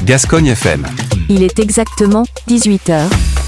Gascogne FM. Il est exactement 18h.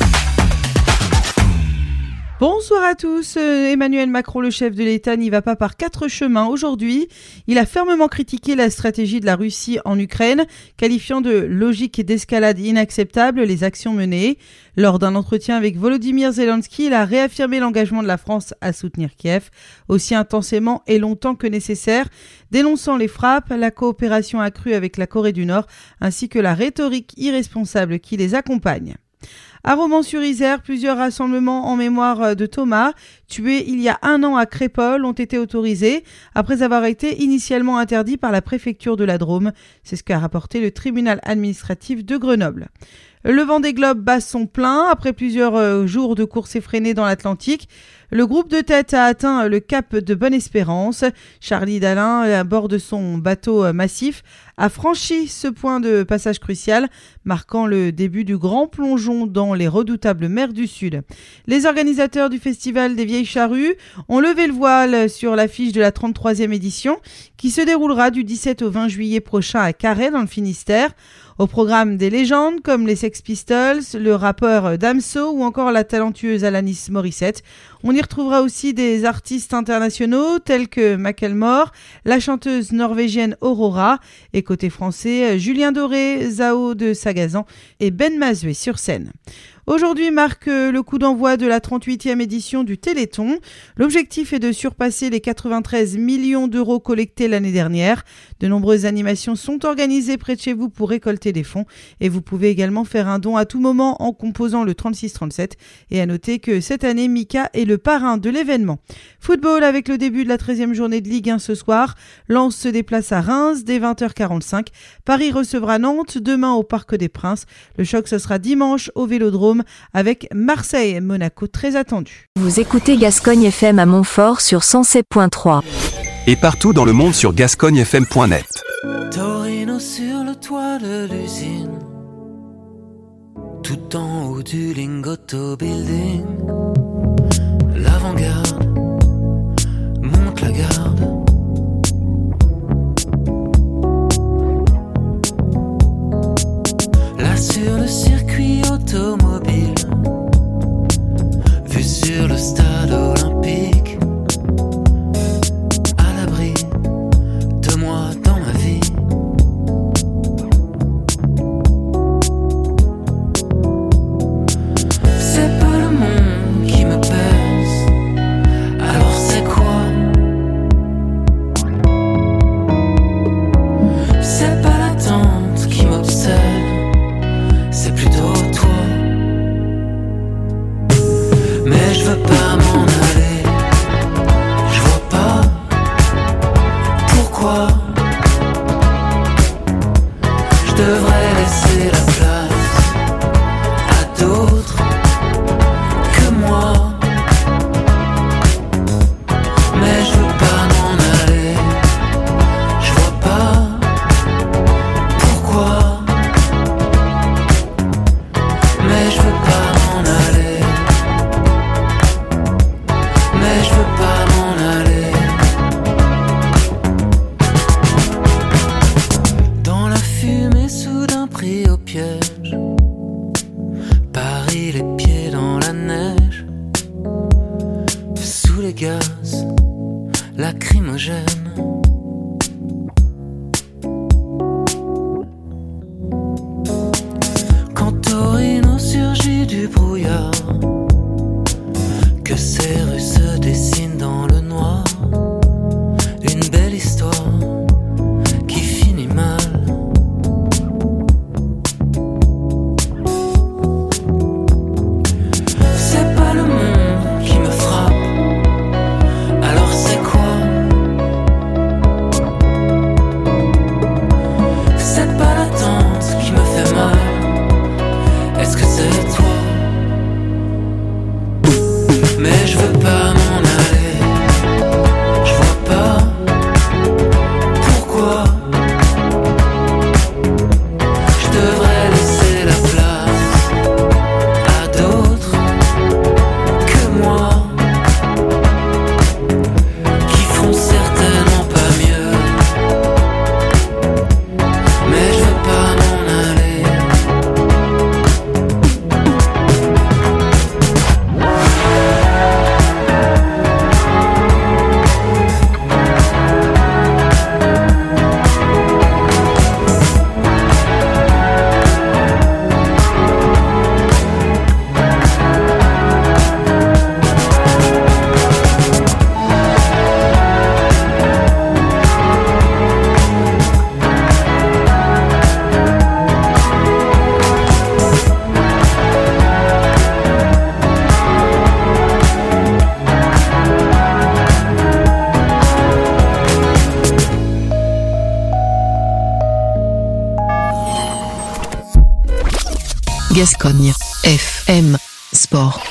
Bonsoir à tous. Emmanuel Macron, le chef de l'État, n'y va pas par quatre chemins aujourd'hui. Il a fermement critiqué la stratégie de la Russie en Ukraine, qualifiant de logique et d'escalade inacceptable les actions menées. Lors d'un entretien avec Volodymyr Zelensky, il a réaffirmé l'engagement de la France à soutenir Kiev, aussi intensément et longtemps que nécessaire, dénonçant les frappes, la coopération accrue avec la Corée du Nord, ainsi que la rhétorique irresponsable qui les accompagne. À Romans-sur-Isère, plusieurs rassemblements en mémoire de Thomas, tué il y a 1 an à Crépol, ont été autorisés après avoir été initialement interdits par la préfecture de la Drôme. C'est ce qu'a rapporté le tribunal administratif de Grenoble. Le Vendée Globe bat son plein après plusieurs jours de course effrénée dans l'Atlantique. Le groupe de tête a atteint le cap de Bonne-Espérance. Charlie Dalin, à bord de son bateau massif, a franchi ce point de passage crucial, marquant le début du grand plongeon dans les redoutables mers du Sud. Les organisateurs du Festival des Vieilles Charrues ont levé le voile sur l'affiche de la 33e édition, qui se déroulera du 17 au 20 juillet prochain à Carhaix, dans le Finistère. Au programme des légendes comme les Sex Pistols, le rappeur Damso ou encore la talentueuse Alanis Morissette. On y retrouvera aussi des artistes internationaux tels que Macklemore, la chanteuse norvégienne Aurora et côté français, Julien Doré, Zao de Sagazan et Ben Mazué sur scène. Aujourd'hui marque le coup d'envoi de la 38e édition du Téléthon. L'objectif est de surpasser les 93 millions d'euros collectés l'année dernière. De nombreuses animations sont organisées près de chez vous pour récolter des fonds. Et vous pouvez également faire un don à tout moment en composant le 3637. Et à noter que cette année, Mika est le parrain de l'événement. Football avec le début de la 13e journée de Ligue 1 ce soir. Lens se déplace à Reims dès 20h45. Paris recevra Nantes demain au Parc des Princes. Le choc, ce sera dimanche au Vélodrome avec Marseille et Monaco très attendu. Vous écoutez Gascogne FM à Montfort sur 107.3. Et partout dans le monde sur gascognefm.net. Torino sur le toit de l'usine, tout en haut du Lingotto Building. L'avant-garde monte la garde. Là sur le circuit automobile, vue sur le stade olympique, à l'abri de moi dans ma vie. C'est pas le monde qui me pèse, alors c'est quoi? C'est pas l'attente qui m'obsède, c'est plutôt toi. Mais je veux pas m'en aller, je vois pas pourquoi je devrais laisser la place à d'autres que moi. Mais je veux pas m'en aller, je vois pas pourquoi. Mais je veux pas m'en aller, mais je veux pas m'en aller. Dans la fumée, soudain pris au piège, Paris les pieds dans la neige, sous les gaz lacrymogènes. Quand Torino surgit du brouillard, que ces rues se dessinent dans le noir, une belle histoire qui finit mal. C'est pas le monde qui me frappe, alors c'est quoi? C'est pas l'attente qui me fait mal, est-ce que c'est toi? Mais je veux pas m'en aller, je vois pas Gascogne FM Sport.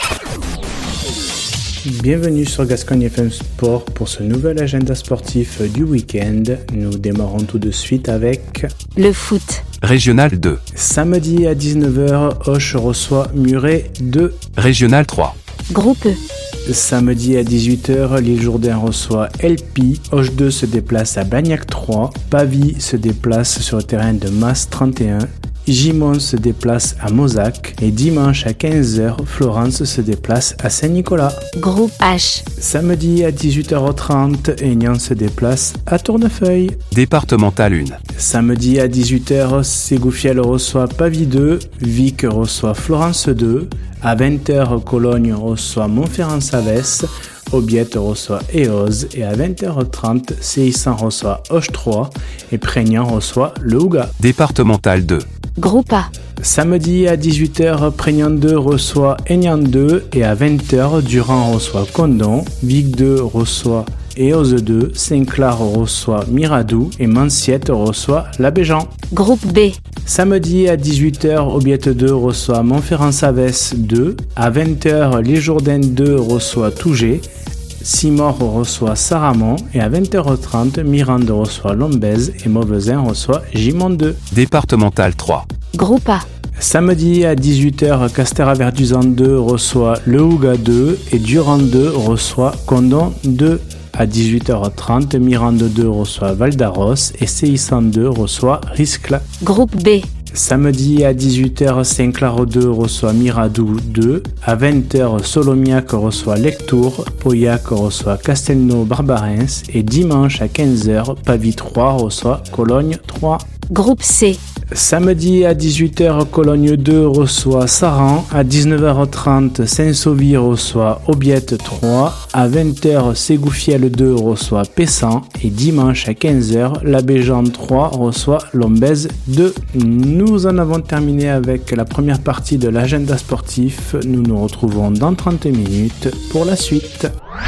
Bienvenue sur Gascogne FM Sport pour ce nouvel agenda sportif du week-end. Nous démarrons tout de suite avec le foot. Régional 2. Samedi à 19h, Auch reçoit Muret 2. Régional 3. Groupe E. Samedi à 18h, l'Île Jourdain reçoit LP. Auch 2 se déplace à Bagnac 3. Pavie se déplace sur le terrain de Mas 31. Gimont se déplace à Mozac et dimanche à 15h, Florence se déplace à Saint-Nicolas. Groupe H. Samedi à 18h30, Aignan se déplace à Tournefeuille. Départemental 1. Samedi à 18h, Ségoufielle reçoit Pavie 2, Vic reçoit Florence 2, à 20h, Cologne reçoit Montferrand-Savès, Aubiette reçoit Eoz et à 20h30, Céissan reçoit Auch 3 et Prégnant reçoit Le Hougat. Départemental 2. Groupe A. Samedi à 18h, Prégnant 2 reçoit Aignan 2 et à 20h, Durand reçoit Condon, Vic 2 reçoit Eoz 2, Saint-Clar reçoit Miradou et Manciette reçoit l'Abéjan. Groupe B. Samedi à 18h, Aubiette 2 reçoit Montferrand-Savès 2, à 20h, Les Jourdains 2 reçoit Tougé, Simor reçoit Saramon et à 20h30, Mirande reçoit Lombez et Mauvesin reçoit Gimont 2. Départemental 3. Groupe A. Samedi à 18h, Castéra-Verduzan 2 reçoit Le Hougat 2 et Durand 2 reçoit Condon 2. À 18h30, Mirande 2 reçoit Val-d'Arros et Céissan 2 reçoit Riscle. Groupe B. Samedi à 18h, Saint-Clar 2 reçoit Miradou 2. À 20h, Solomiac reçoit Lectour, Pauillac reçoit Castelnau-Barbarens et dimanche à 15h, Pavie 3 reçoit Cologne 3. Groupe C. Samedi à 18h, Cologne 2 reçoit Saran. À 19h30, Saint-Sauvy reçoit Aubiette 3. À 20h, Ségoufielle 2 reçoit Pessan. Et dimanche à 15h, l'Abéjan 3 reçoit Lombez 2. Nous en avons terminé avec la première partie de l'agenda sportif. Nous nous retrouvons dans 30 minutes pour la suite.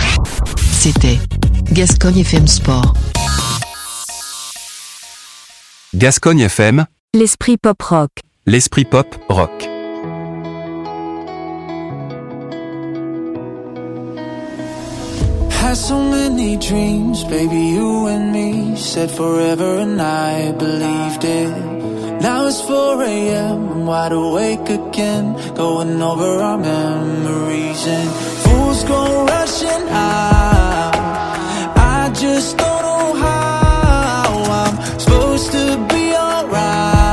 C'était Gascogne FM Sport. Gascogne FM. L'esprit pop rock. L'esprit pop rock. Had so many dreams, baby, you and me. Said forever and I believed it. Now it's 4 a.m, I'm wide awake again, going over our memories and fools go rushing out. I just don't know how I'm supposed to be alright.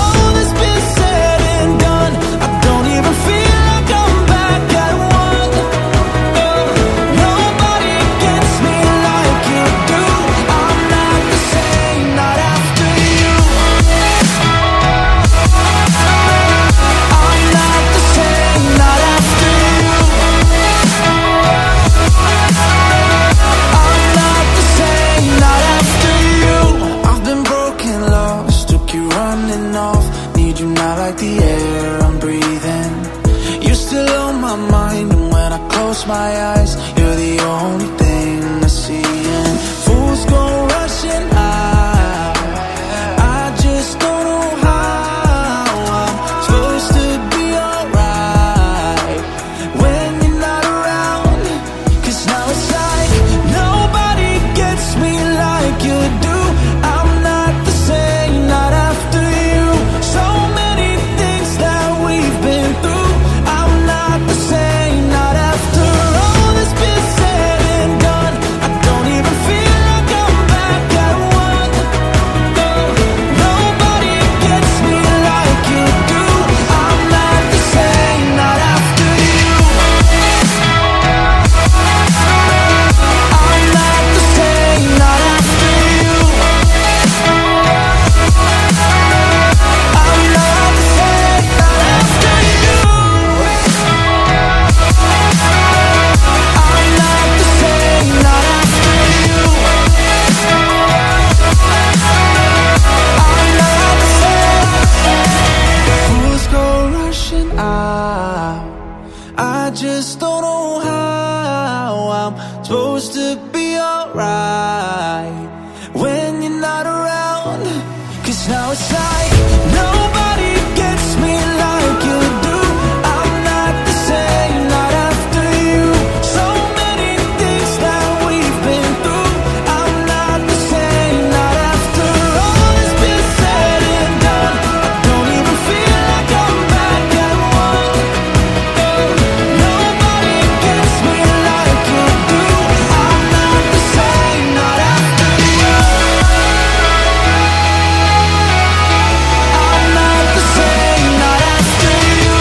Said and done, I don't even feel like I'm back at one. be alright when you're not around. 'Cause now it's like nobody gets me like you do. I'm not the same, not after you. So many things that we've been through. I'm not the same, not after all has been said and done. I don't even feel like I'm back at one. Nobody gets me like you do. I'm not the same, not after you. I'm not the same, not after you.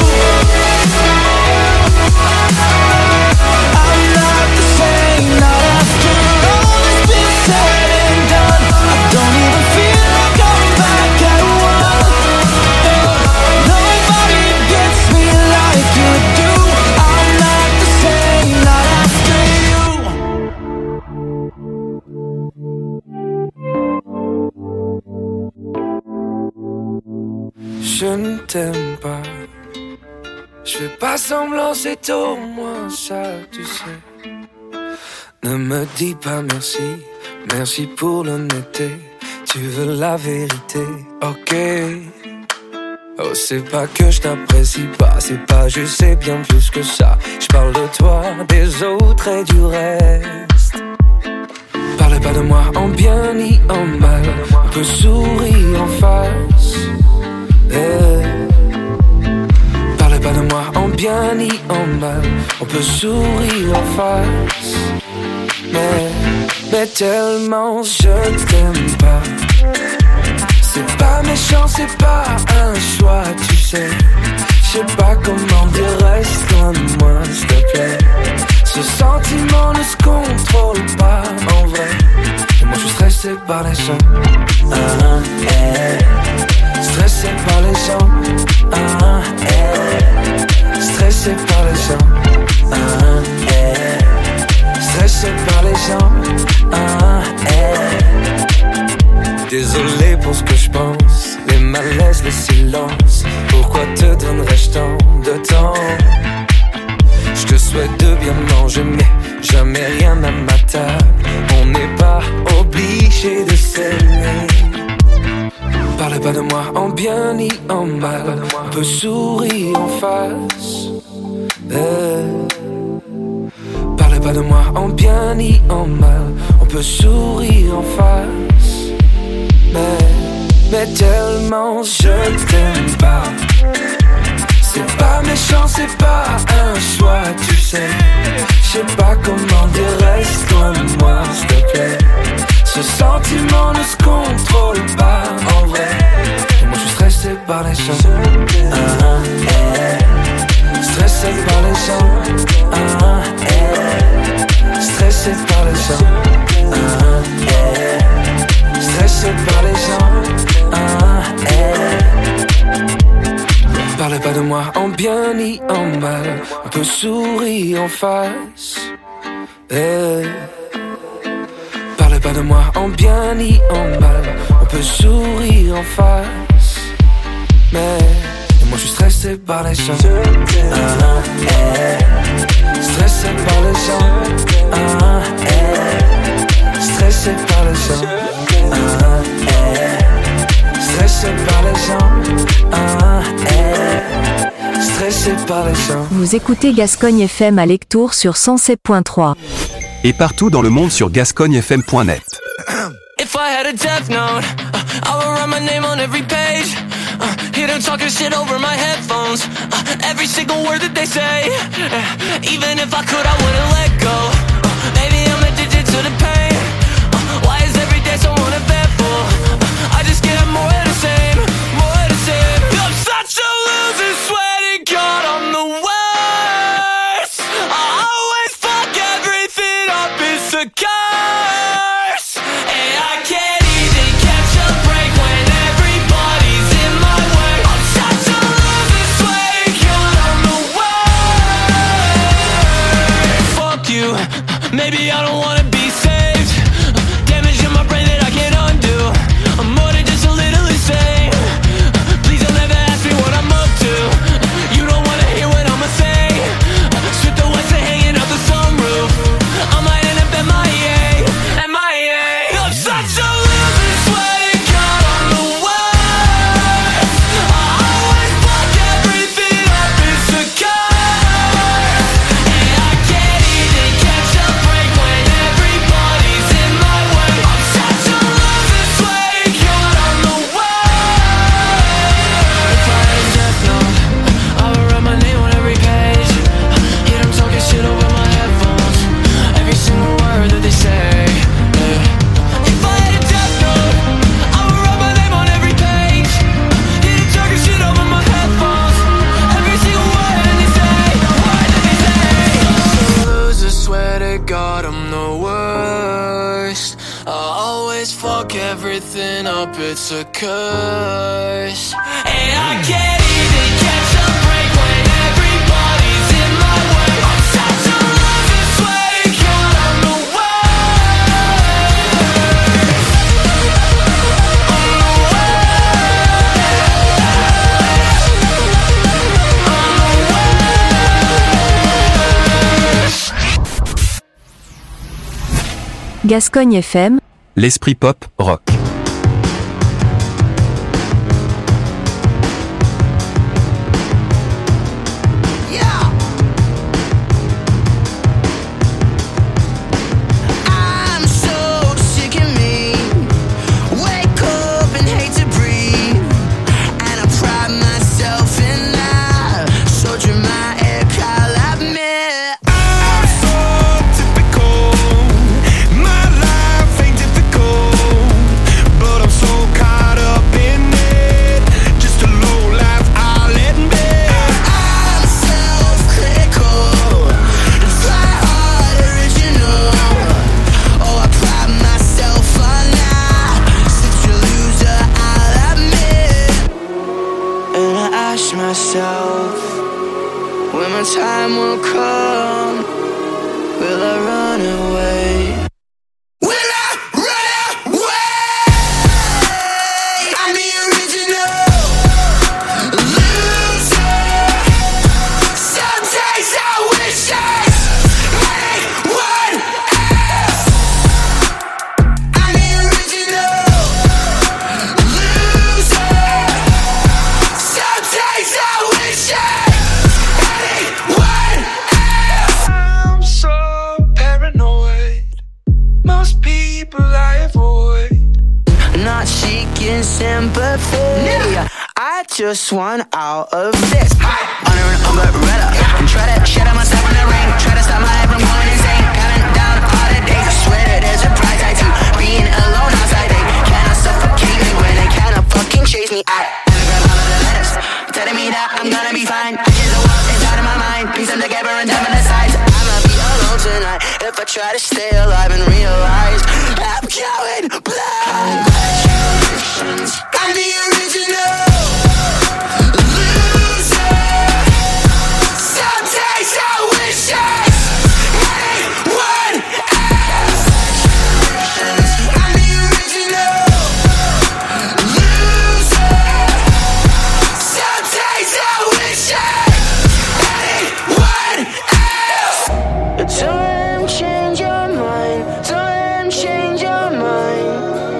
I'm not the same, not after all has been said and done. I don't even feel like I'm back at one. Nobody gets me like you do. I'm not the same, not after you. Je ne t'aime pas. Je fais pas semblant, c'est au moins ça, tu sais. Ne me dis pas merci, merci pour l'honnêteté. Tu veux la vérité, ok. Oh, c'est pas que je t'apprécie pas, c'est pas juste, c'est bien plus que ça. Je parle de toi, des autres et du reste. Parle pas de moi en bien ni en mal. On peut sourire en face. Parle pas de moi en bien ni en mal. On peut sourire en face. Mais tellement je t'aime pas. C'est pas méchant, c'est pas un choix, tu sais. Je sais pas comment dire, reste loin de moi, s'il te plaît. Ce sentiment ne se contrôle pas en vrai. Et moi je suis stressé par les gens. Stressé par les gens. Stressé par les gens. Stressé par les gens. Désolé pour ce que je pense, les malaises, les silences. Pourquoi te donnerais-je tant de temps? Je te souhaite de bien manger, mais jamais rien à ma table. On n'est pas obligé de s'aimer. Parle pas de moi en bien ni en mal. On peut sourire en face. Parle pas de moi en bien ni en mal. On peut sourire en face. Mais tellement je t'aime pas. C'est pas méchant, c'est pas un choix, tu sais. Je sais pas comment dire, reste loin de moi, s'il te plaît. Ce sentiment ne se contrôle pas en vrai. Et moi je suis stressé par les gens. Stressé par les gens. Stressé par les gens. Stressé par les gens. Parle pas de moi en bien ni en mal. On peut sourire en face. Parle pas de moi en bien ni en mal. On peut sourire en face. Mais moi je suis stressé par les gens. Stressé par les gens. Stressé par les gens. Stressé par les gens. Stressé par les gens. Vous écoutez Gascogne FM à Lectoure sur 107.3. Et partout dans le monde sur gascognefm.net. If I had a death note, I would write my name on every page. Hear them talking shit over my headphones. Every single word that they say. Even if I could, I wouldn't let go. Maybe I'm addicted to the pain. Why is every day so uneventful? I just get more of the same, more of the same. I'm such a loser, swear to God I'm the worst. I always fuck everything up, it's a curse. And I can't even catch a break when everybody's in my way. I'm such a loser, swear to God I'm the worst. Fuck you, maybe I don't wanna be saved. always fuck everything up, it's a curse. And I can't even catch a break when everybody's in my way. I'm such a loser, swear to God I'm the Gascogne FM, L'esprit pop, rock. I'm so sick of me. Wake up and hate to breathe. And I pride myself in that. So dramatic, I'll admit. I'm so typical. My life ain't difficult. But I'm so caught up in it. Just a low life, I'll admit. I'm self-critical. Try hard, original. Oh, I pride myself on that. Such a loser, I'll admit. And I ask myself, when my time will come, will I run away? Will I run away? I'm the original loser. Some days I wish I had anyone else. I'm the original loser. Some days I wish I had anyone else. I'm so paranoid. Most people I avoid. Not seeking sympathy. I just want out of this. Under an umbrella. And try to shut out myself in the rain. Try to stop my head from going insane. Counting down all the days. I swear that there's a price I take. Being alone outside, they cannot suffocate me when they cannot fucking chase me. I anagram all of the letters, telling me that I'm gonna be fine. I hear the world inside of my mind. Piece them together and dumb in the sides. I'ma be alone tonight if I try to stay alive and realize I'm going blind. I'm the original loser. Some days I wish I had anyone else. I'm the original loser. Some days I wish I had anyone else. Don't change your mind. Don't change your mind.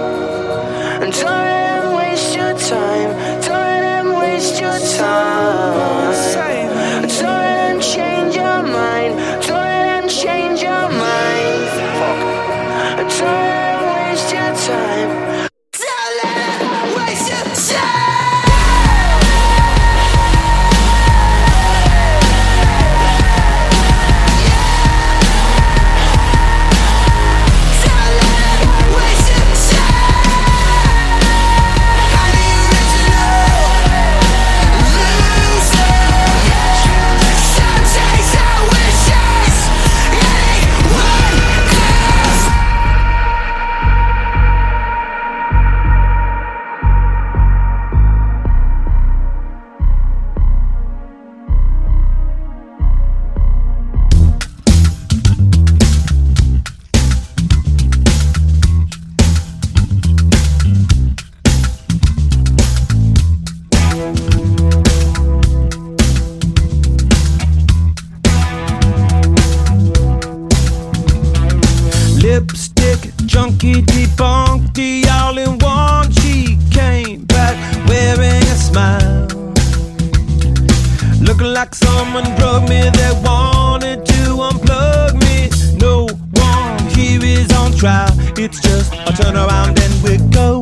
Don't waste your time. Don't waste your time. Don't change your mind. Don't change your mind. Don't waste your time. Don't let it waste your time. Don't let it waste your time. I'm the original loser. Some days I wish I had anyone else. Lipstick, junkie, debunked, all in one. She came back wearing a smile, looking like someone drugged me. They wanted to unplug me. No one here is on trial. It's just a turn around and we go.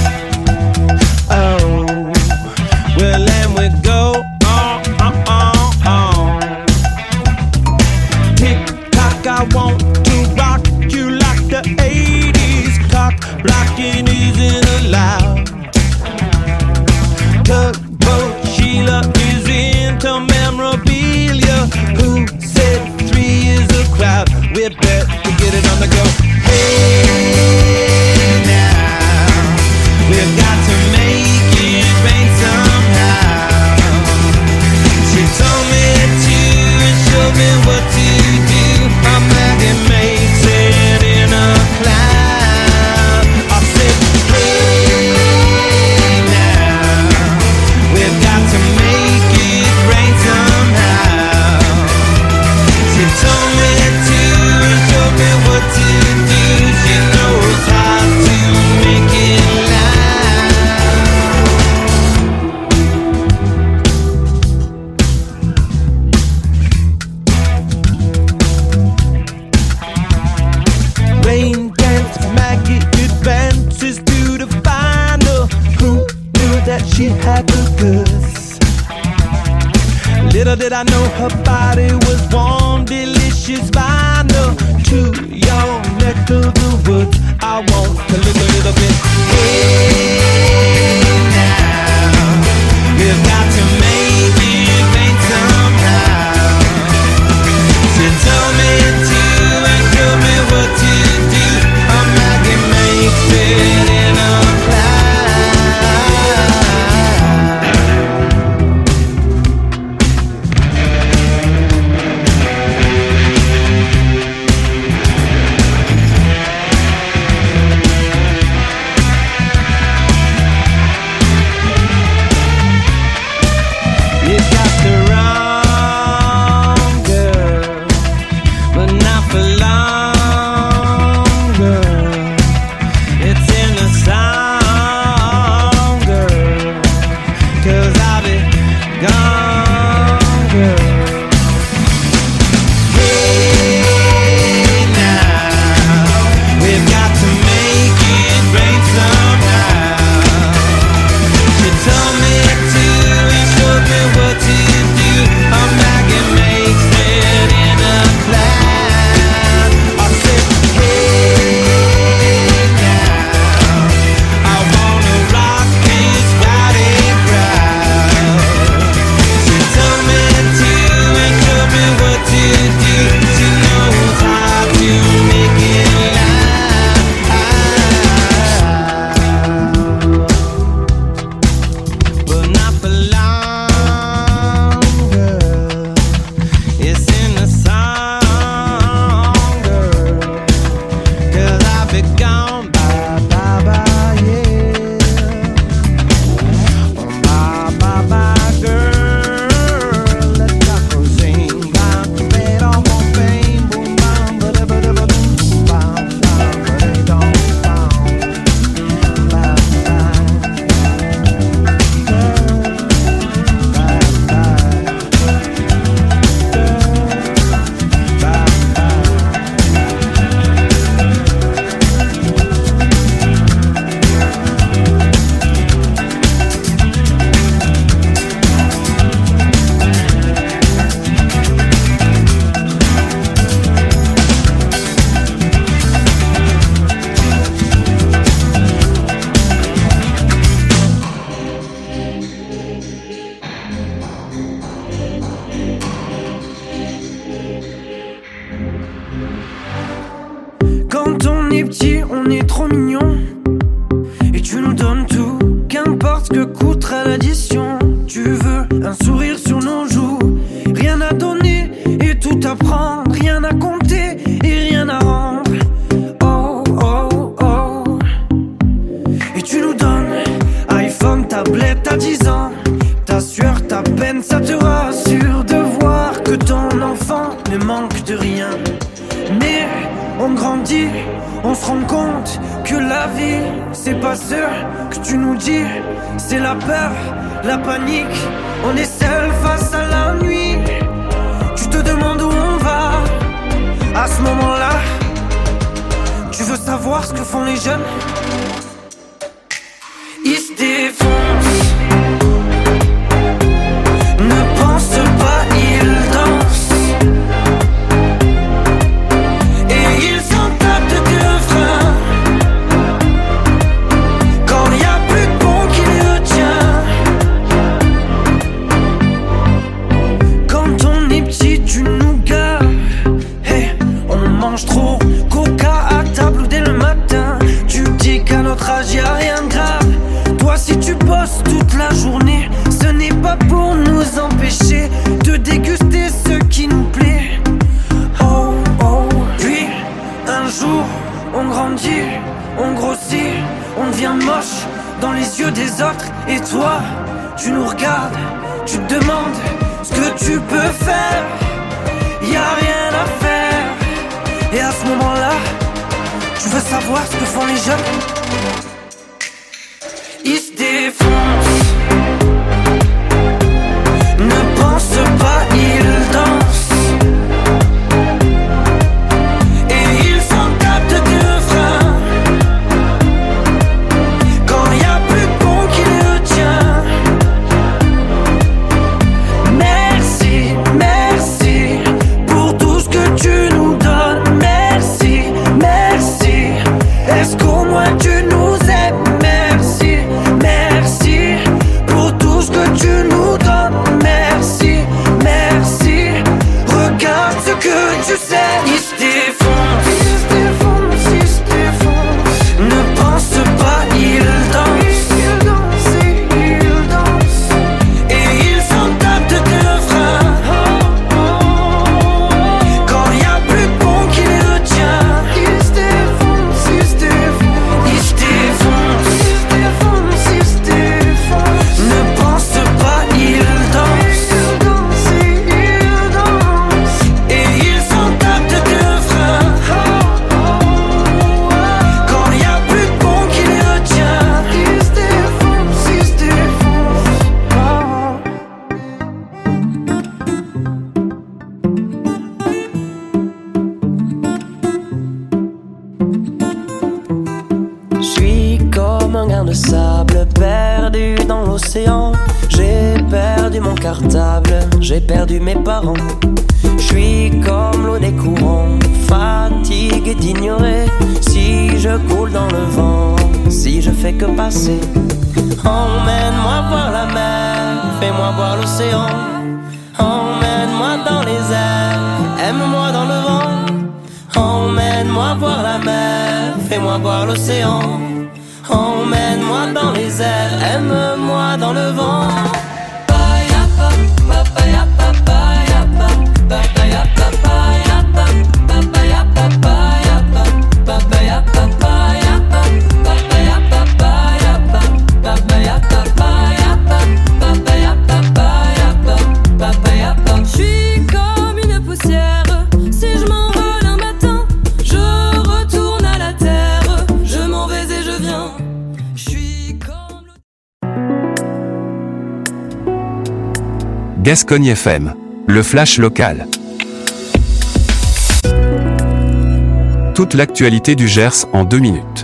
Oh, well, and we go. Tick tock, I want to rock you like the 80s. Cock blocking isn't allowed. Tugboat Sheila is into memorabilia. Who said 3 is a crowd? We better get it on the go. Hey now. Her body was warm, delicious vinyl. To your neck of the woods, I want to look a little bit. Hey now, we've got to make it rain somehow. She told me to and told me what to do. A maggot makes it in a Merci, merci. de sable perdu dans l'océan. J'ai perdu mon cartable, j'ai perdu mes parents. Je suis comme l'eau des courants, fatigué d'ignorer. Si je coule dans le vent, si je fais que passer. Emmène-moi voir la mer, fais-moi voir l'océan. Emmène-moi dans les airs, aime-moi dans le vent. Emmène-moi voir la mer, fais-moi voir l'océan. Emmène-moi dans les airs, aime-moi dans le vent. Gascogne FM. Le flash local. Toute l'actualité du Gers en 2 minutes.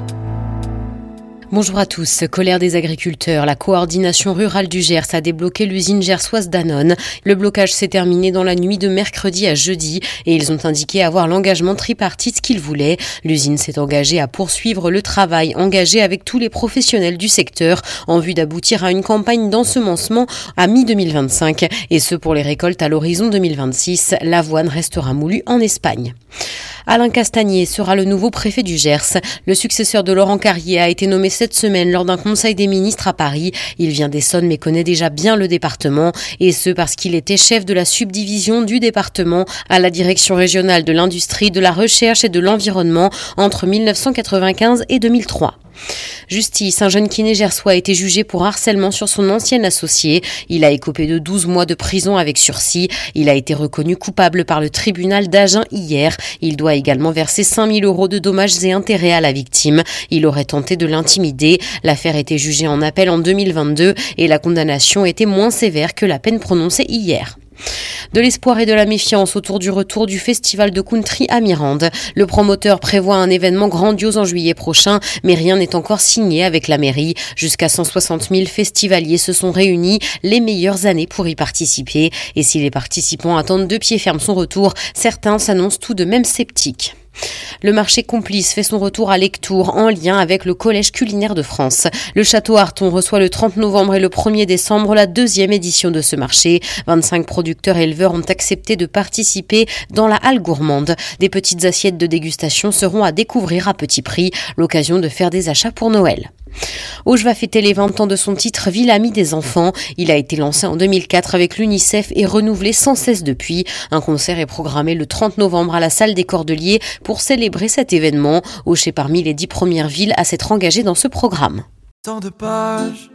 Bonjour à tous. Colère des agriculteurs. La coordination rurale du Gers a débloqué l'usine gersoise Danone. Le blocage s'est terminé dans la nuit de mercredi à jeudi et ils ont indiqué avoir l'engagement tripartite qu'ils voulaient. L'usine s'est engagée à poursuivre le travail engagé avec tous les professionnels du secteur en vue d'aboutir à une campagne d'ensemencement à mi-2025 et ce pour les récoltes à l'horizon 2026. L'avoine restera moulue en Espagne. Alain Castagnier sera le nouveau préfet du Gers. Le successeur de Laurent Carrier a été nommé cette semaine lors d'un conseil des ministres à Paris. Il vient d'Essonne mais connaît déjà bien le département et ce parce qu'il était chef de la subdivision du département à la direction régionale de l'industrie, de la recherche et de l'environnement entre 1995 et 2003. Justice, un jeune kiné gersois a été jugé pour harcèlement sur son ancien associé. Il a écopé de 12 mois de prison avec sursis. Il a été reconnu coupable par le tribunal d'Agen hier. Il doit également verser 5 000 € de dommages et intérêts à la victime. Il aurait tenté de l'intimider. L'affaire était jugée en appel en 2022 et la condamnation était moins sévère que la peine prononcée hier. De l'espoir et de la méfiance autour du retour du festival de country à Mirande. Le promoteur prévoit un événement grandiose en juillet prochain, mais rien n'est encore signé avec la mairie. Jusqu'à 160 000 festivaliers se sont réunis, les meilleures années pour y participer. Et si les participants attendent de pied ferme son retour, certains s'annoncent tout de même sceptiques. Le marché complice fait son retour à Lectoure en lien avec le Collège culinaire de France. Le château Arton reçoit le 30 novembre et le 1er décembre la 2e édition de ce marché. 25 producteurs et éleveurs ont accepté de participer dans la halle gourmande. Des petites assiettes de dégustation seront à découvrir à petit prix, l'occasion de faire des achats pour Noël. Auge va fêter les 20 ans de son titre Ville amie des enfants. Il a été lancé en 2004 avec l'UNICEF et renouvelé sans cesse depuis. Un concert est programmé le 30 novembre à la salle des Cordeliers pour célébrer cet événement. Auge est parmi les 10 premières villes à s'être engagées dans ce programme. Tant de pages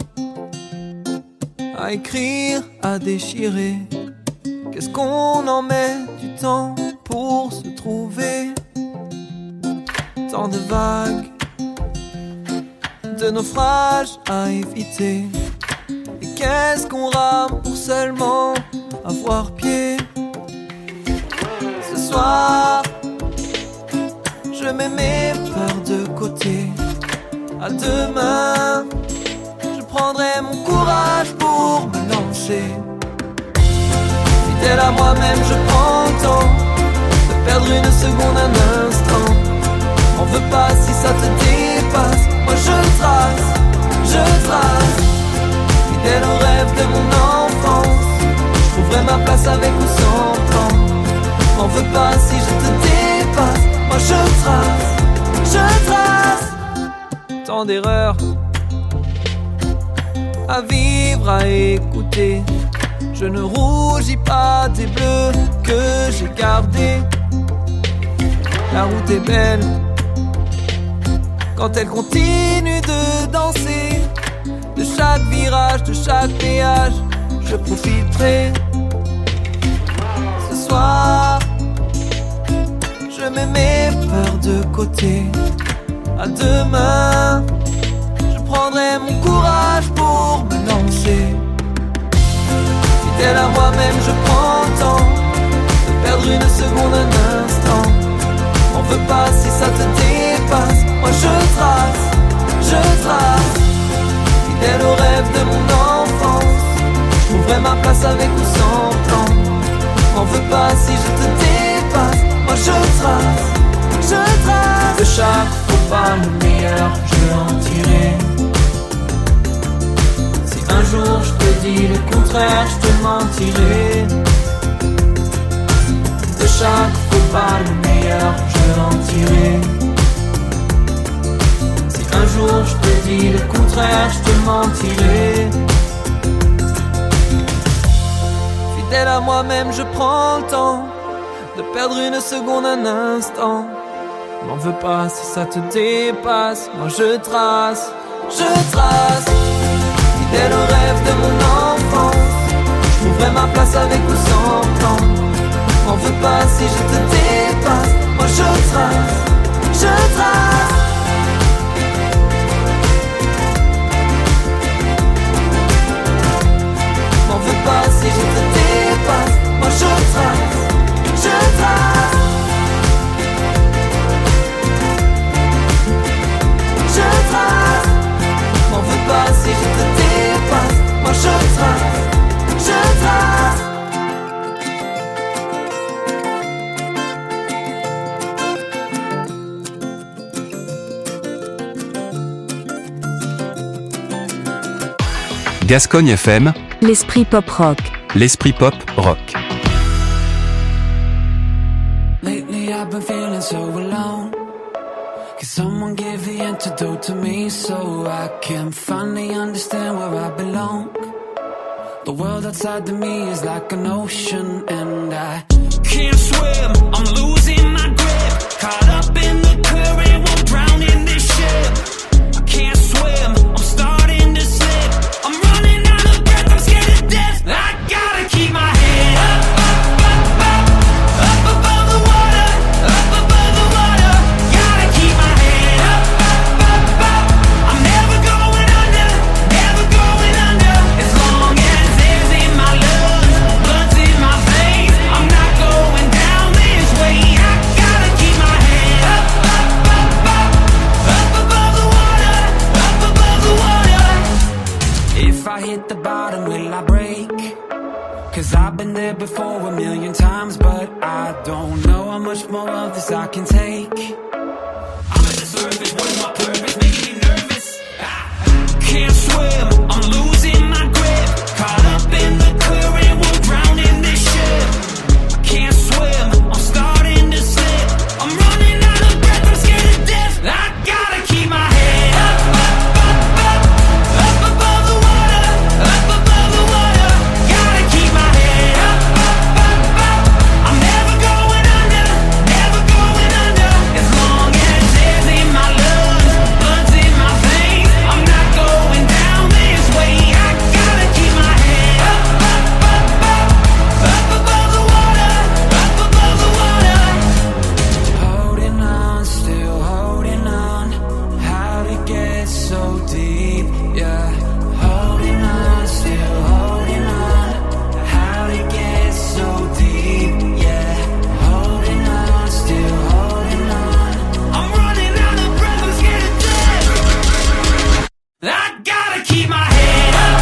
à écrire, à déchirer. Qu'est-ce qu'on en met du temps pour se trouver? Tant de vagues, de naufrages à éviter. Et qu'est-ce qu'on rame pour seulement avoir pied? Ce soir, je mets mes peurs de côté. À demain, je prendrai mon courage pour me lancer. Fidèle à moi-même, je prends le temps de perdre une seconde, un instant. On veut pas si ça te dépasse. Moi je trace, fidèle au rêve de mon enfance. Je trouverai ma place avec ou sans plan. M'en veux pas si je te dépasse. Moi je trace. Tant d'erreurs à vivre, à écouter. Je ne rougis pas des bleus que j'ai gardés. La route est belle quand elle continue de danser. De chaque virage, de chaque péage, je profiterai. Ce soir, je mets mes peurs de côté. À demain, je prendrai mon courage pour me lancer. Fidèle à moi-même, je prends le temps de perdre une seconde, un instant. On veut pas si ça te dépasse. Moi je trace. place avec ou sans plan. M'en veux pas si je te dépasse. Moi je trace. De chaque faux pas le meilleur, je veux en tirer. Si un jour je te dis le contraire, je te mentirai. De chaque faux pas le meilleur, je veux en tirer. Si un jour je te dis le contraire, je te mentirai. Fidèle à moi-même, je prends le temps de perdre une seconde, un instant. M'en veux pas si ça te dépasse. Moi je trace. Fidèle au rêve de mon enfance, je trouverai ma place avec ou sans plan. M'en veux pas si je te dépasse. Moi je trace. M'en veux pas si je te dépasse. Moi je trace. M'en veux pas si je te dépasse. Moi je trace. Gascogne FM, l'esprit pop rock. l'esprit pop rock. Lately I've been feeling so alone. Can someone give the antidote to me so I can finally understand where I belong? The world outside of me is like an ocean and I can't swim, I'm losing my grip. Caught up in the current, won't drown in this ship. I can't swim, I'm starting to slip. I'm running out of breath, I'm scared to death. I gotta keep my head up, up above the water, up above the water. Gotta keep my head up, I'm never going under, never going under. As long as air's in my lungs, blood's in my veins, I'm not going down this way. I gotta keep my head up above the water, up above the water. If I hit the bottom, will I break? 'Cause I've been there before 1,000,000 times, but I don't know how much more of this I can take. I'm at the surface, what is my purpose? Making me nervous. Can't swim, I'm losing my grip. Caught up in the current, won't drown in this ship. Can't swim, I'm starting to slip. I'm running out of breath, I'm scared to death. I gotta keep my head up above the water, up above the water. Gotta keep my head up, I'm never going under, never going under. As long as air's in my lungs, blood's in my veins, I'm not going down this way. I gotta keep my head up above the water, up above the water. Holding on, still holding on. How'd it get so deep? Yeah. Holding on, still holding on. How'd it get so deep? Yeah. Holding on, still holding on. I'm running out of breath, I'm scared to death. I gotta keep my head up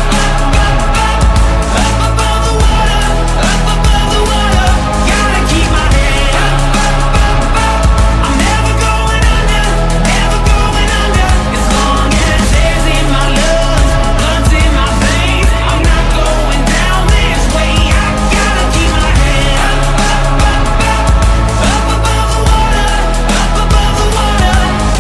above the water, up above the water. Gotta keep my head up, I'm never going under, never going under. As long as air's in my lungs, blood's in my veins, I'm not going down this way. I gotta keep my head up above the water, up above the water.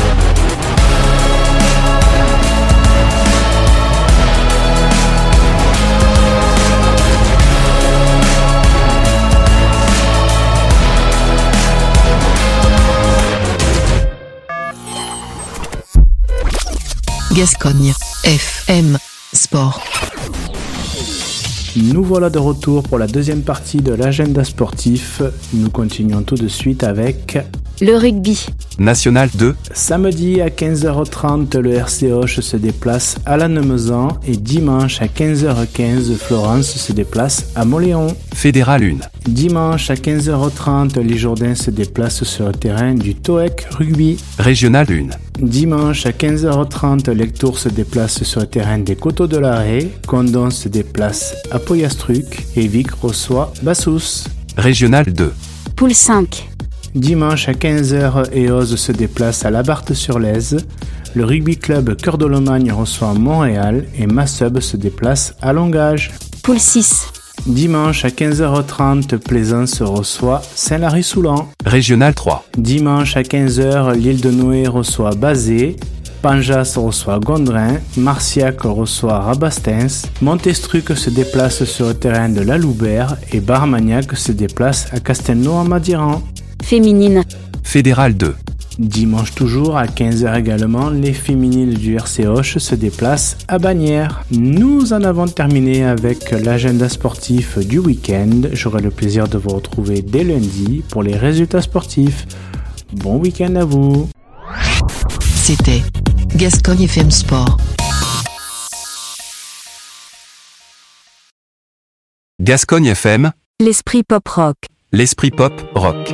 Gascogne FM Sport. Nous voilà de retour pour la deuxième partie de l'agenda sportif. Nous continuons tout de suite avec Le rugby. National 2, samedi à 15h30, le RC Auch se déplace à Lannemezan et dimanche à 15h15, Florence se déplace à Montléon. Fédéral 1, Dimanche à 15h30, les Jourdains se déplacent sur le terrain du TOEC Rugby. Régional 1, Dimanche à 15h30, Lectour se déplace sur le terrain des Coteaux de l'Arrêt, Condon se déplace à Poyastruc et Vic reçoit Bassous. Régional 2. Poule 5. Dimanche à 15h, Eoz se déplace à Labarthe-sur-Lèze. Le rugby club Cœur de Lomagne reçoit Montréal et Massub se déplace à Longage. Poule 6. Dimanche à 15h30, Plaisance reçoit Saint-Lary-Soulan. Régional 3. Dimanche à 15h, l'île de Noé reçoit Bazé. Panjas reçoit Gondrin, Marciac reçoit Rabastens, Montestruc se déplace sur le terrain de la Loubert et Barmagnac se déplace à Castelnau-en-Madiran. Féminine. Fédéral 2. Dimanche toujours à 15h également, les féminines du RC Hoche se déplacent à Bagnères. Nous en avons terminé avec l'agenda sportif du week-end. J'aurai le plaisir de vous retrouver dès lundi pour les résultats sportifs. Bon week-end à vous. C'était Gascogne FM Sport. Gascogne FM. L'esprit pop rock. L'esprit pop rock.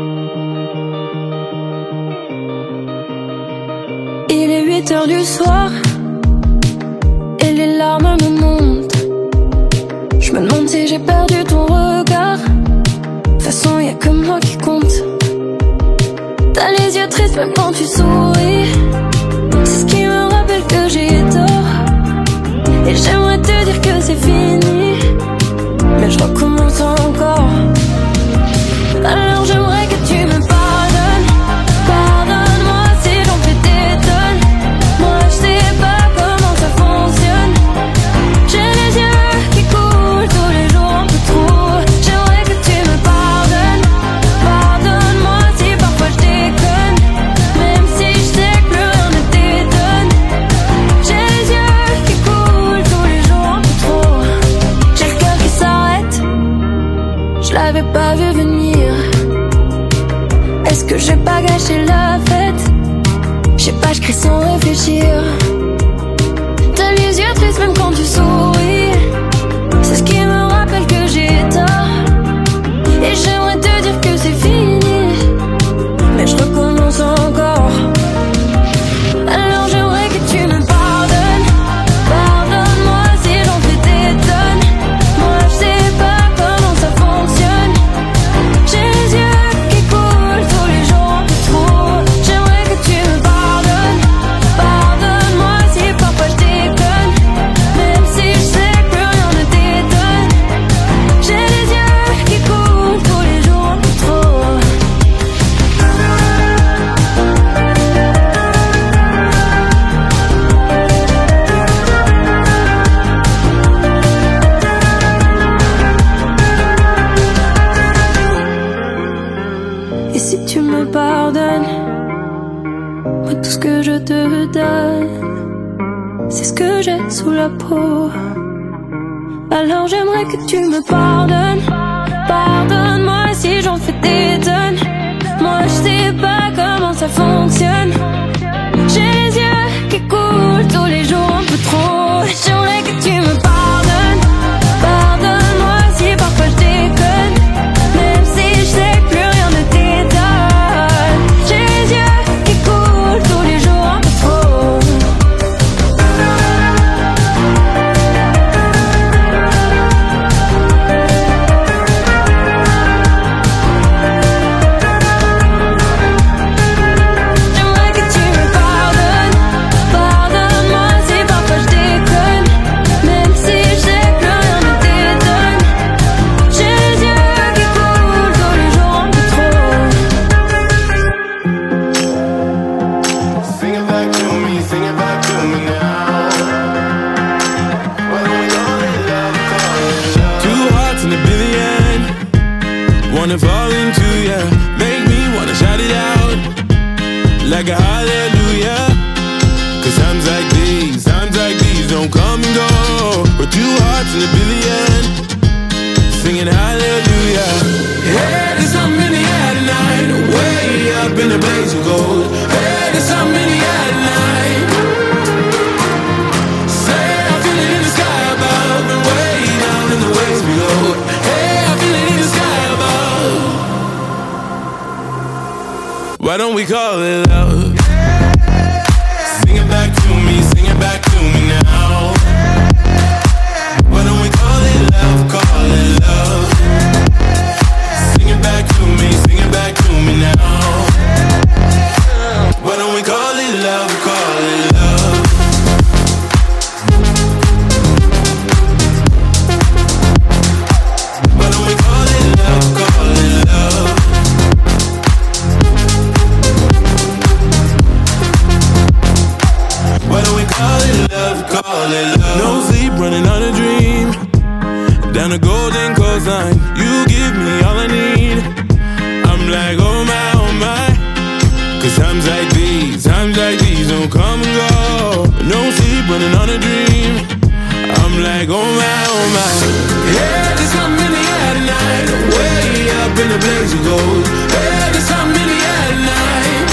Il est 8h du soir et les larmes me montent. Je me demande si j'ai perdu ton regard. De toute façon y'a que moi qui compte. T'as les yeux tristes même quand tu souris. C'est ce qui me rappelle que j'ai tort. Et j'aimerais te dire que c'est fini, mais je recommence encore. Alors j'aimerais que tu me pardonnes. Pardonne-moi si j'en fais des tonnes. Moi je sais pas comment ça fonctionne. J'ai les yeux qui coulent tous les jours un peu trop. J'aimerais que tu me pardonnes. Pardonne-moi si parfois je déconne. Même si je sais que plus rien ne t'étonne. J'ai les yeux qui coulent tous les jours un peu trop. J'ai le cœur qui s'arrête. Je l'avais pas vu venir. Est-ce que j'ai pas gâché la fête? Je sais pas, je crie sans réfléchir. T'as les yeux tristes même quand tu souris. C'est ce qui me rappelle que j'ai tort. Et j'aimerais te dire que c'est fini, mais je recommence encore. Alors j'aimerais que tu me pardonnes. Pardonne-moi si j'en fais des tonnes. Moi je sais pas comment ça fonctionne. J'ai les yeux qui coulent tous les jours un peu trop. J'aimerais que tu me pardonnes. Pardonne-moi si parfois je déconne. Même si je sais que plus rien ne t'étonne. J'ai les yeux qui coulent tous les jours un peu trop. Et si tu me pardonnes, moi tout ce que je te donne, c'est ce que j'ai sous la peau. Alors j'aimerais que tu me pardonnes. Pardonne-moi si j'en fais des tonnes. Moi je sais pas comment ça fonctionne. J'ai les yeux qui coulent tous les jours un peu trop. J'aimerais que tu me pardonnes. Pardonne-moi si parfois je déconne. Même si je sais que plus rien ne t'étonne. J'ai les yeux qui coulent tous les jours un peu trop. J'aimerais que tu me pardonnes. Pardonne-moi si parfois je déconne. Même si je sais que plus rien ne t'étonne. J'ai les yeux qui coulent tous les jours un peu trop. Sing it back to me, sing it back to me now. What do we call it, love? Call it love. Two hearts in a billion, wanna fall into ya. Make me wanna shout it out like a hallelujah. Cause times like these don't come and go. But two hearts in a billion, singing hallelujah. Hey, there's something in the air tonight, way up in the blaze of gold. Hey, there's something in the air tonight. Say I feel it in the sky above and way down in the waves below. Hey, I feel it in the sky above. Why don't we call it love? call it love, call it love. No sleep, running on a dream. Down the golden coastline, you give me all I need. I'm like, oh my, oh my. Cause times like these don't come and go. No sleep, running on a dream. I'm like, oh my, oh my. Yeah, there's something in the air tonight. Way up in the blaze of gold. Yeah, there's something in the air tonight.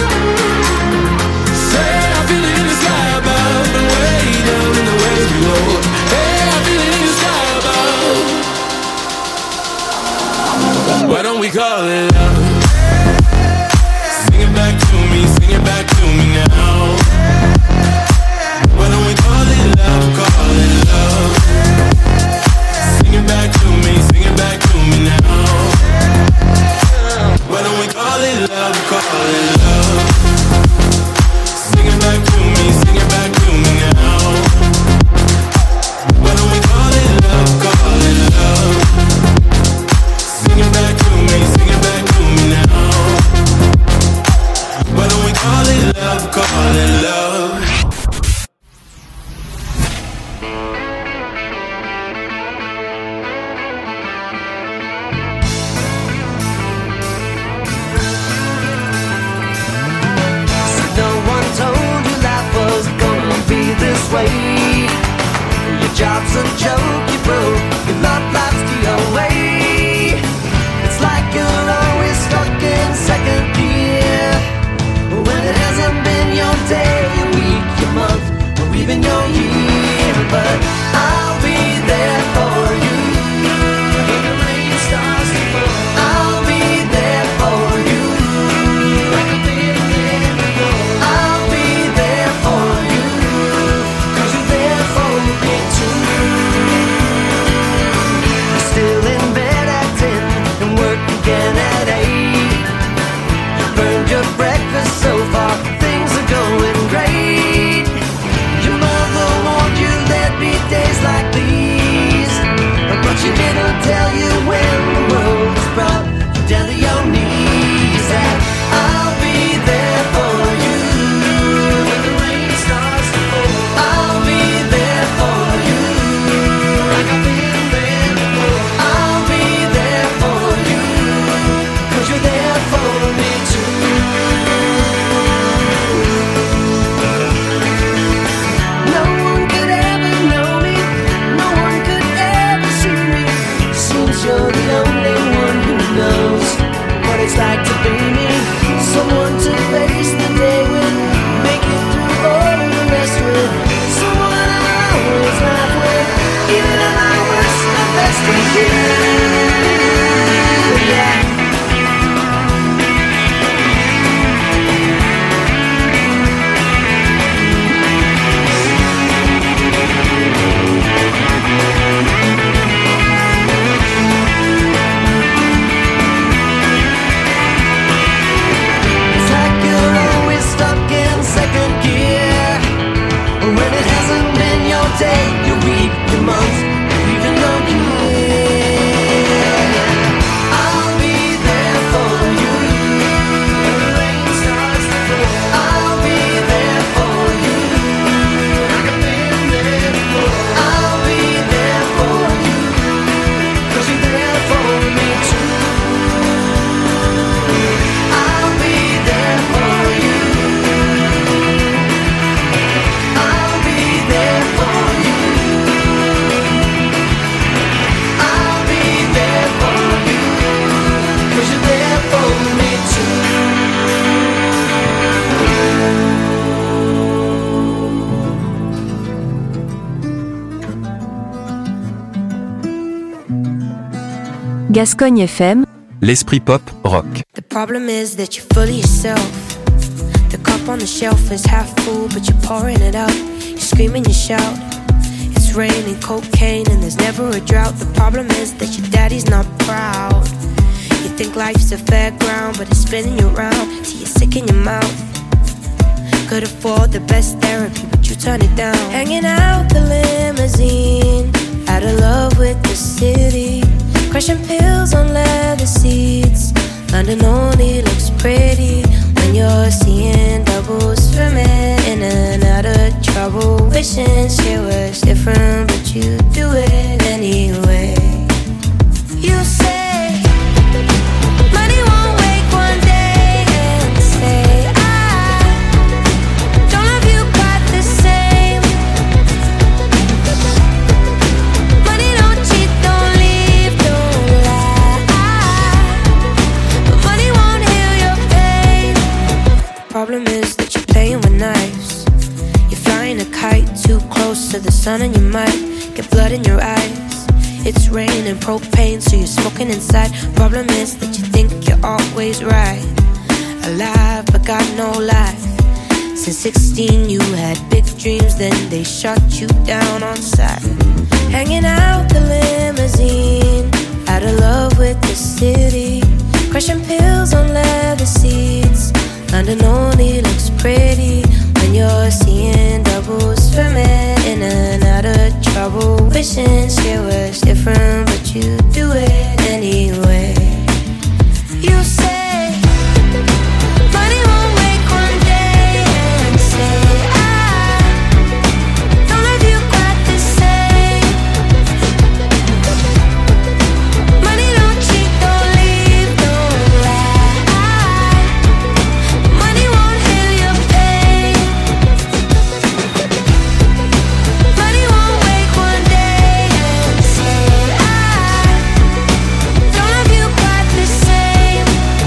Say I feel it in the sky above, and way down in the waves below. Hey, I feel it in the sky above. Why don't we call it love? Sing it back to me, sing it back to me now. Why don't we call it love, call it love. Sing it back to me, sing it back to me now. Why don't we call it love, call it love. Sing it back to me, sing it back to me now. Why don't we call it love, call it love. Sing it back to me, sing it back to me now. Why don't we call it love, call it love. This way, your job's a joke, you broke, your love life's the away. It's like you're always stuck in second gear, when it hasn't been your day, your week, your month, or even your year. But I'll be there for you when the rain starts to fall. I'll be there for you like I've been there before. I'll be there for you. Still in bed at 10 and work again at 8. You burned your breakfast so far, things are going great. Your mother warned you there'd be days like these, but she didn't tell you when the world was brought you down to your knees. That I'll be there for you when the rain starts to fall. I'll be there for you like I've been there before. I'll be there for you, 'cause you're there for me too. No one could ever know me, no one could ever see me. Seems you're the only one who knows what it's like to be me. Someone to face the day with, make it through all of the rest with. Someone I always laugh with, even at my worst, my best with you. Yeah. It's like you're always stuck in second gear, when it hasn't been your day, your week, your month, or even your year. I'll be there for you when the rain starts to fall. I'll be there for you like I've been there before. I'll be there for you, 'cause you're there for me too. I'll be there for you. I'll be there for you. I'll be there for you, 'cause you're there for me too. Gascogne FM, L'esprit pop rock. The problem is that you're full of yourself. The cup on the shelf is half full, but you're pouring it out. You scream and you shout. It's raining cocaine and there's never a drought. The problem is that your daddy's not proud. You think life's a fairground, but it's spinning you around till you're sick in your mouth. Could afford the best therapy, but you turn it down. Hanging out the limousine, out of love with the city. Crushing pills on leather seats. London only looks pretty when you're seeing doubles swimming in and out of trouble. wishing shit was different, but you do it anyway. You say money won't wake one day and say I don't love you quite the same. Money don't cheat, don't leave, don't lie, but money won't heal your pain. The problem is that you're playing with knives. You're flying a kite too close to the sun and you might get blood in your eyes. It's raining propane, so you're smoking inside. Problem is that you think you're always right. Alive, but got no life. Since 16 you had big dreams, then they shut you down on sight. Hanging out the limousine, out of love with the city. Crushing pills on leather seats. London only looks pretty when you're seeing doubles, swimming in and out of trouble. Wishing shit was different, but you do it anyway. You say money won't wake one day and say I don't love you quite the same. Money don't cheat, don't leave, don't lie. Money won't heal your pain. Money won't wake one day and say I don't love you quite the same.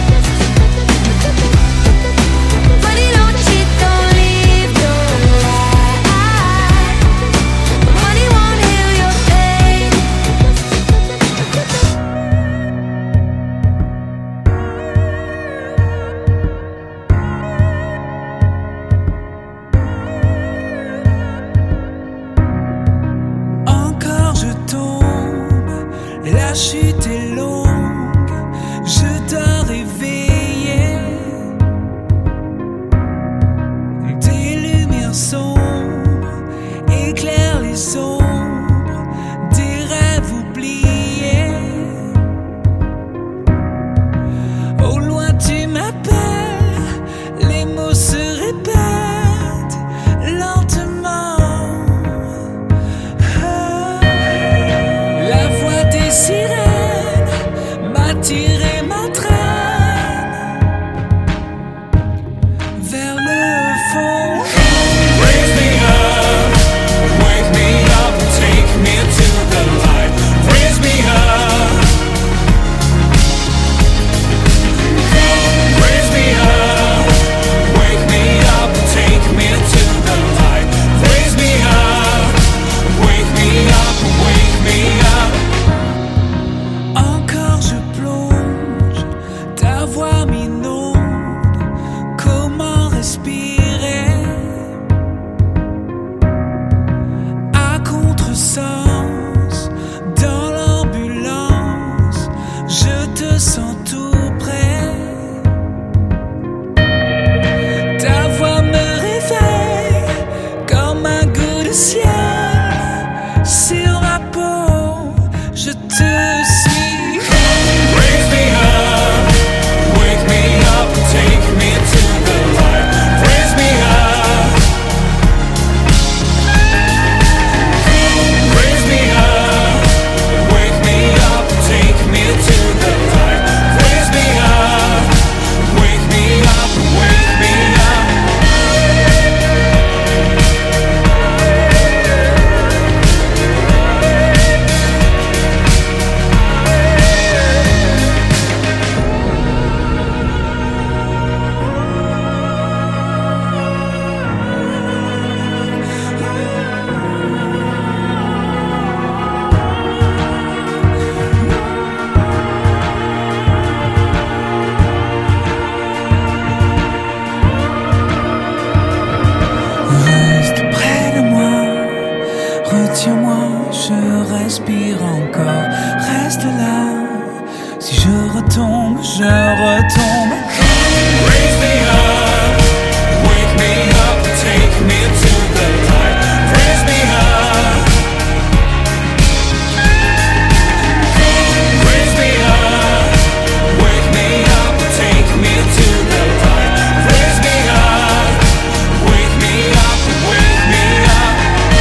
Money don't cheat, don't leave, don't lie. Money won't heal your pain. Encore je tombe, la chute est longue, je dois réveiller. Des lumières sombres éclairent les ombres, des rêves oubliés. Au loin tu m'appelles, les mots se répètent lentement. La voix des sirènes m'attire et m'entraîne vers le fond. Raise me up, wake me up, take me to the light. Raise me up, raise me up, wake me up, take me to the light. Raise me up, wake me up, wake me up. Encore je plonge, ta voix m'inonde. Comment respirer à contresens dans l'ambulance? Je te sens tout près. Ta voix me réveille comme un goût de ciel sur ma peau. Je te suis. Raise me up, wake me up, take me to the light. Raise me up, raise me up, wake me up, take me to the light. Raise me up, wake me up, wake me up. Reste près de moi, retiens-moi, je respire encore. Reste là, si je retombe, je retombe. Raise me up, wake me up, take me to the light. Raise me up, raise me up, wake me up, take me to the light. Raise me up, wake me up, wake me up.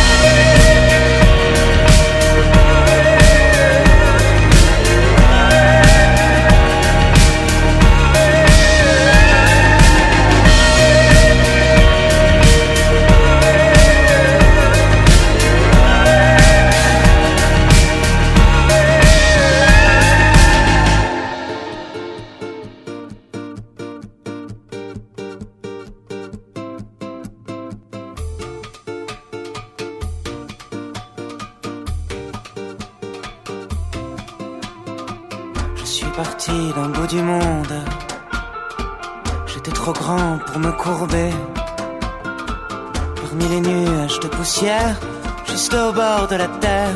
suis parti d'un bout du monde. J'étais trop grand pour me courber. Parmi les nuages de poussière, juste au bord de la terre.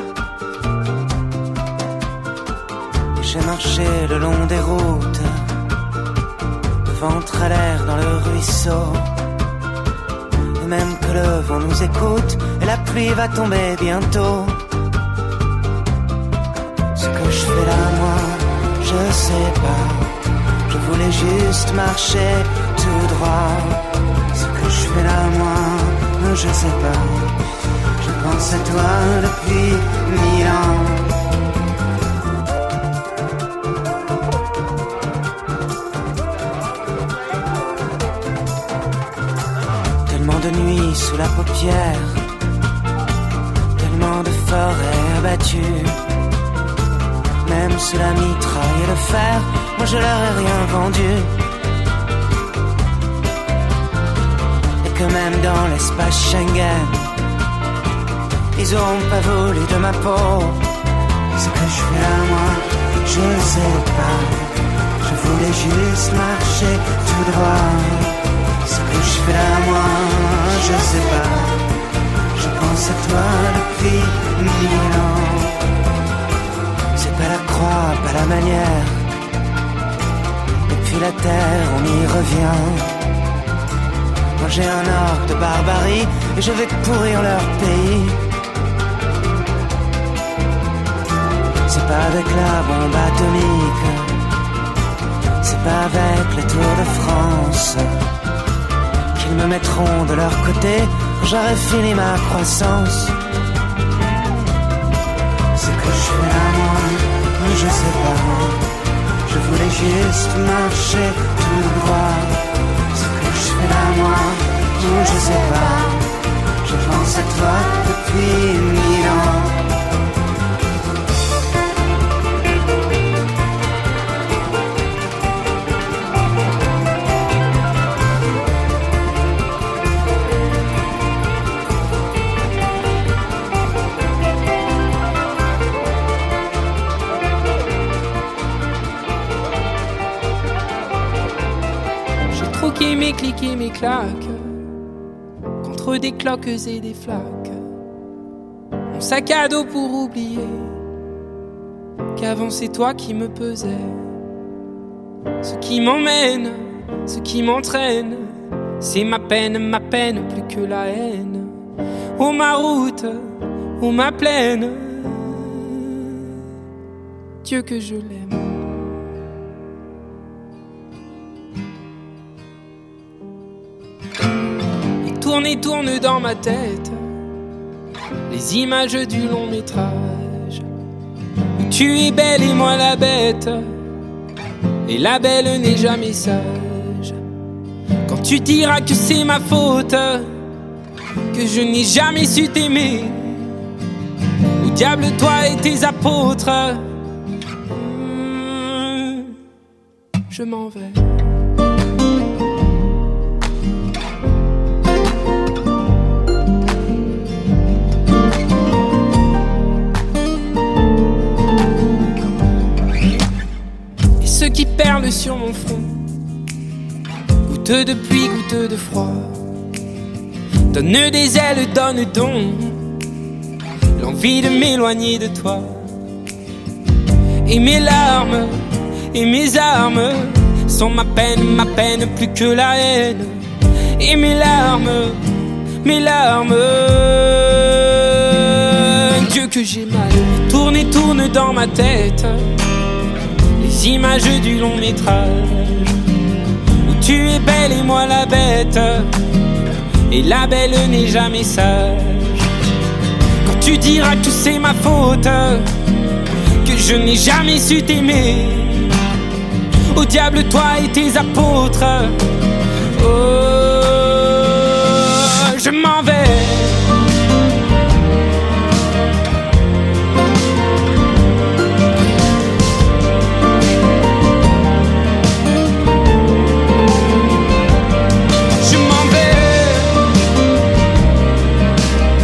J'ai marché le long des routes, le ventre à l'air dans le ruisseau. Et même que le vent nous écoute, et la pluie va tomber bientôt. Ce que je fais là, moi, je sais pas. Je voulais juste marcher tout droit. Ce que je fais là, moi, je sais pas. Je pense à toi depuis 1000 ans. Tellement de nuits sous la paupière, tellement de forêts abattues. Même sous la mitraille et le fer, moi je leur ai rien vendu. Et que même dans l'espace Schengen, ils auront pas voulu de ma peau. Ce que je fais là, moi, je sais pas. Je voulais juste marcher tout droit. Ce que je fais là, moi, je sais pas. Je pense à toi depuis 1000 ans. C'est pas la croix, pas la manière. Et puis la terre, on y revient. Moi j'ai un orgue de barbarie et je vais pourrir leur pays. C'est pas avec la bombe atomique, c'est pas avec les Tours de France qu'ils me mettront de leur côté quand j'aurai fini ma croissance. Ce que je fais là, moi, je sais pas. Je voulais juste marcher tout droit. Ce que je fais là, moi, je sais pas. Je pense à toi depuis 1000 ans. Mes clics et mes claques contre des cloques et des flaques. Mon sac à dos pour oublier qu'avant c'est toi qui me pesais. Ce qui m'emmène, ce qui m'entraîne, c'est ma peine plus que la haine. Oh ma route, oh ma plaine, Dieu que je l'aime. Et tourne dans ma tête les images du long métrage où tu es belle et moi la bête, et la belle n'est jamais sage. Quand tu diras que c'est ma faute, que je n'ai jamais su t'aimer, au diable toi et tes apôtres, je m'en vais. Qui perle sur mon front, goutte de pluie, goutte de froid. Donne des ailes, donne donc l'envie de m'éloigner de toi. Et mes larmes et mes armes sont ma peine plus que la haine. Et mes larmes, Dieu que j'ai mal. Tourne dans ma tête les images du long métrage où tu es belle et moi la bête, et la belle n'est jamais sage. Quand tu diras que c'est ma faute, que je n'ai jamais su t'aimer, au diable toi et tes apôtres, oh, je m'en vais.